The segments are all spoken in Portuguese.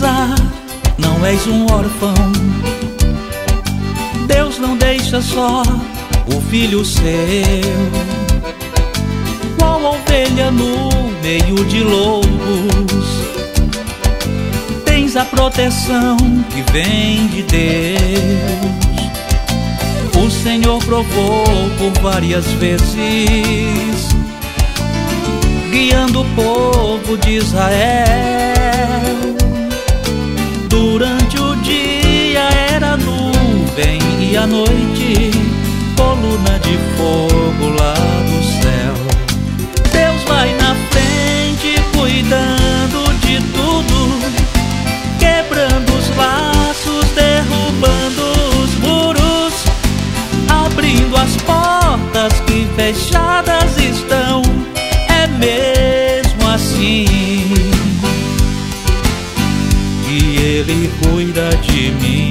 começar, não és um órfão. Deus não deixa só o filho seu, qual ovelha no meio de lobos. Tens a proteção que vem de Deus. O Senhor provou por várias vezes, guiando o povo de Israel. Durante o dia era nuvem e à noite coluna de fogo lá do céu. Deus vai na frente cuidando de tudo, quebrando os laços, derrubando os muros, abrindo as portas que fechadas estão. É mesmo assim que Ele cuida de mim.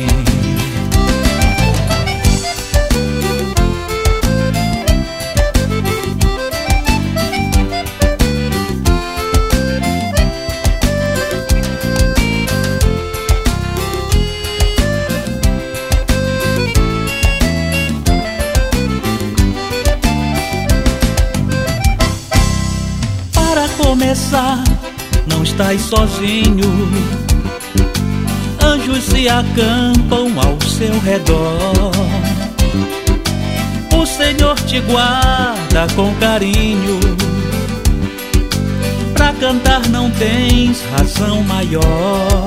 Começar, não estás sozinho. Anjos se acampam ao seu redor. O Senhor te guarda com carinho. Pra cantar não tens razão maior.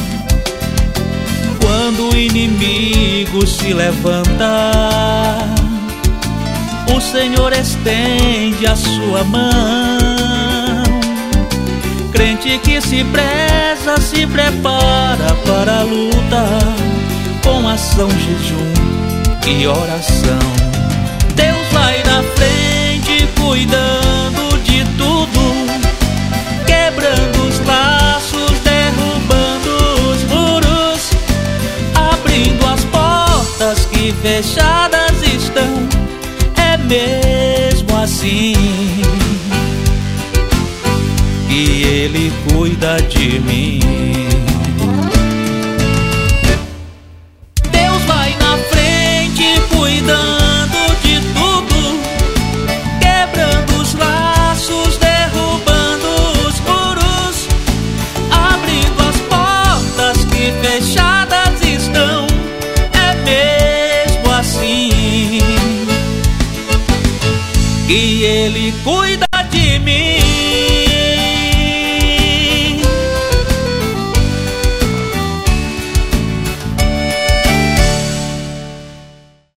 Quando o inimigo se levanta, o Senhor estende a sua mão. Crente que se preza, se prepara para a luta, com ação, jejum e oração. Deus vai na frente cuidando de tudo, quebrando os laços, derrubando os muros, abrindo as portas que fechadas estão. É mesmo assim que Ele cuida de mim. Deus vai na frente cuidando de tudo, quebrando os laços, derrubando os muros, abrindo as portas que fechadas estão. É mesmo assim que Ele cuida